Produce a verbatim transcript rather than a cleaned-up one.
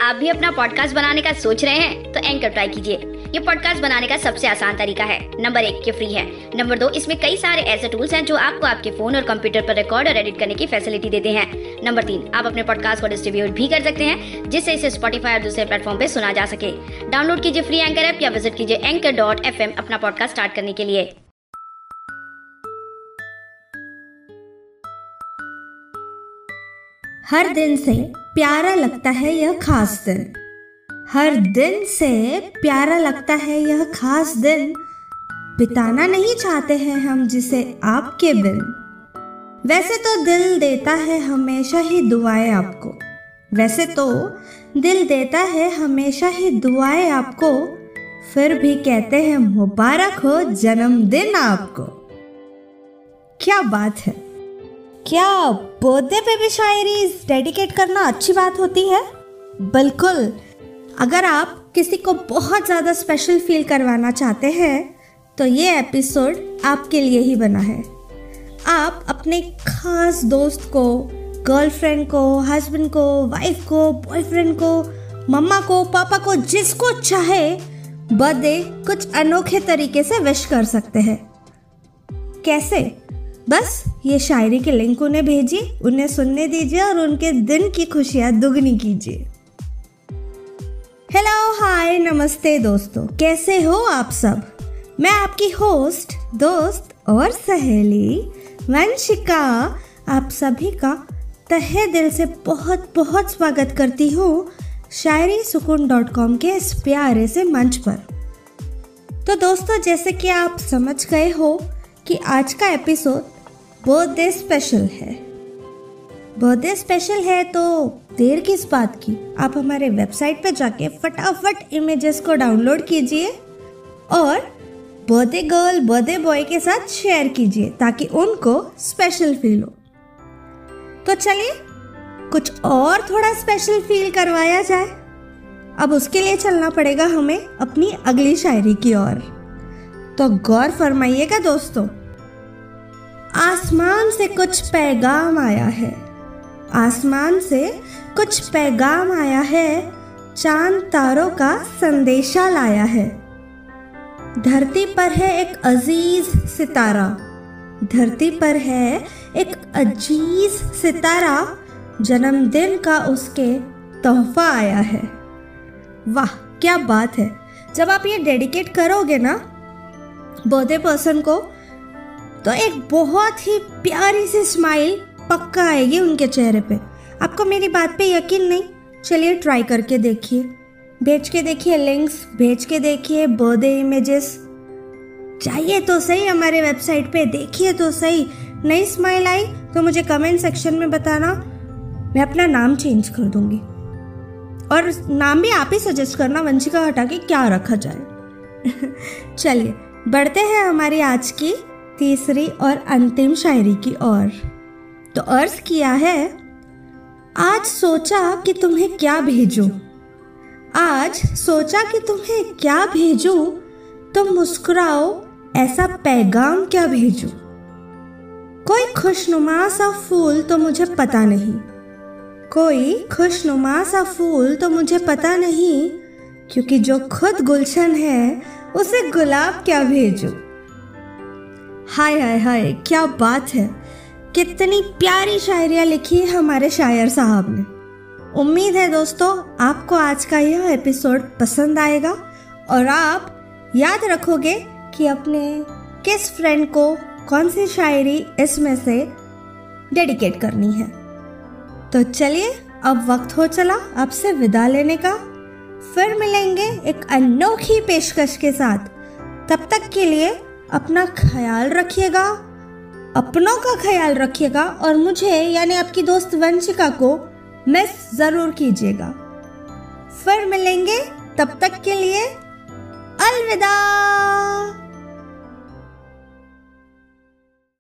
आप भी अपना पॉडकास्ट बनाने का सोच रहे हैं तो एंकर ट्राई कीजिए। ये पॉडकास्ट बनाने का सबसे आसान तरीका है। नंबर एक, ये फ्री है। नंबर दो, इसमें कई सारे ऐसे टूल्स हैं जो आपको आपके फोन और कंप्यूटर पर रिकॉर्ड और एडिट करने की फैसिलिटी देते हैं। नंबर तीन, आप अपने पॉडकास्ट को डिस्ट्रीब्यूट भी कर सकते हैं जिससे इसे स्पॉटिफाई और दूसरे प्लेटफॉर्म पे सुना जा सके। डाउनलोड कीजिए फ्री एंकर ऐप या विजिट कीजिए एंकर डॉट एफ एम अपना पॉडकास्ट स्टार्ट करने के लिए। हर दिन से प्यारा लगता है यह खास दिन, हर दिन से प्यारा लगता है यह खास दिन, बिताना नहीं चाहते हैं हम जिसे आपके बिन। वैसे तो दिल देता है हमेशा ही दुआएं आपको, वैसे तो दिल देता है हमेशा ही दुआएं आपको, फिर भी कहते हैं मुबारक हो जन्मदिन आपको। क्या बात है, क्या बर्थडे पे भी शायरी डेडिकेट करना अच्छी बात होती है? बिल्कुल। अगर आप किसी को बहुत ज़्यादा स्पेशल फील करवाना चाहते हैं तो ये एपिसोड आपके लिए ही बना है। आप अपने खास दोस्त को, गर्लफ्रेंड को, हस्बैंड को, वाइफ को, बॉयफ्रेंड को, मम्मा को, पापा को, जिसको चाहे बर्थडे कुछ अनोखे तरीके से विश कर सकते हैं। कैसे? बस ये शायरी के लिंक उन्हें भेजिए, उन्हें सुनने दीजिए और उनके दिन की खुशियां दुगनी कीजिए। हेलो, हाय, नमस्ते दोस्तों, कैसे हो आप सब? मैं आपकी होस्ट, दोस्त और सहेली वंशिका आप सभी का तहे दिल से बहुत बहुत स्वागत करती हूँ शायरी सुकून डॉट कॉम के इस प्यारे से मंच पर। तो दोस्तों, जैसे कि आप समझ गए हो कि आज का एपिसोड बर्थडे स्पेशल है। बर्थडे स्पेशल है तो देर किस बात की, आप हमारे वेबसाइट पे जाके फटाफट इमेजेस को डाउनलोड कीजिए और बर्थडे गर्ल, बर्थडे बॉय के साथ शेयर कीजिए ताकि उनको स्पेशल फील हो। तो चलिए कुछ और थोड़ा स्पेशल फील करवाया जाए। अब उसके लिए चलना पड़ेगा हमें अपनी अगली शायरी की ओर। तो गौर फरमाइएगा दोस्तों। आसमान से कुछ पैगाम आया है, आसमान से कुछ पैगाम आया है, चांद तारों का संदेशा लाया है। धरती पर है एक अजीज सितारा, धरती पर है एक अजीज सितारा, जन्मदिन का उसके तोहफा आया है। वाह क्या बात है। जब आप ये डेडिकेट करोगे ना बर्थडे पर्सन को तो एक बहुत ही प्यारी सी स्माइल पक्का आएगी उनके चेहरे पे। आपको मेरी बात पे यकीन नहीं? चलिए ट्राई करके देखिए, भेज के देखिए लिंक्स, भेज के देखिए बर्थडे इमेजेस। जाइए तो सही हमारे वेबसाइट पे, देखिए तो सही। नई स्माइल आई तो मुझे कमेंट सेक्शन में बताना, मैं अपना नाम चेंज कर दूंगी। और नाम भी आप ही सजेस्ट करना, वंशिका हटा के क्या रखा जाए। चलिए बढ़ते हैं हमारी आज की तीसरी और अंतिम शायरी की ओर। तो अर्ज किया है, आज सोचा कि तुम्हें क्या भेजूं, आज सोचा कि तुम्हें क्या भेजूं, तुम मुस्कुराओ ऐसा पैगाम क्या भेजूं। कोई खुशनुमा सा फूल तो मुझे पता नहीं, कोई खुशनुमा सा फूल तो मुझे पता नहीं, क्योंकि जो खुद गुलशन है उसे गुलाब क्या भेजूं। हाय हाय हाय, क्या बात है। कितनी प्यारी शायरियाँ लिखी है हमारे शायर साहब ने। उम्मीद है दोस्तों आपको आज का यह एपिसोड पसंद आएगा और आप याद रखोगे कि अपने किस फ्रेंड को कौन सी शायरी इसमें से डेडिकेट करनी है। तो चलिए अब वक्त हो चला आपसे विदा लेने का। फिर मिलेंगे एक अनोखी पेशकश के साथ। तब तक के लिए अपना ख्याल रखिएगा, अपनों का ख्याल रखिएगा और मुझे यानी आपकी दोस्त वंशिका को मिस जरूर कीजिएगा। फिर मिलेंगे, तब तक के लिए अलविदा।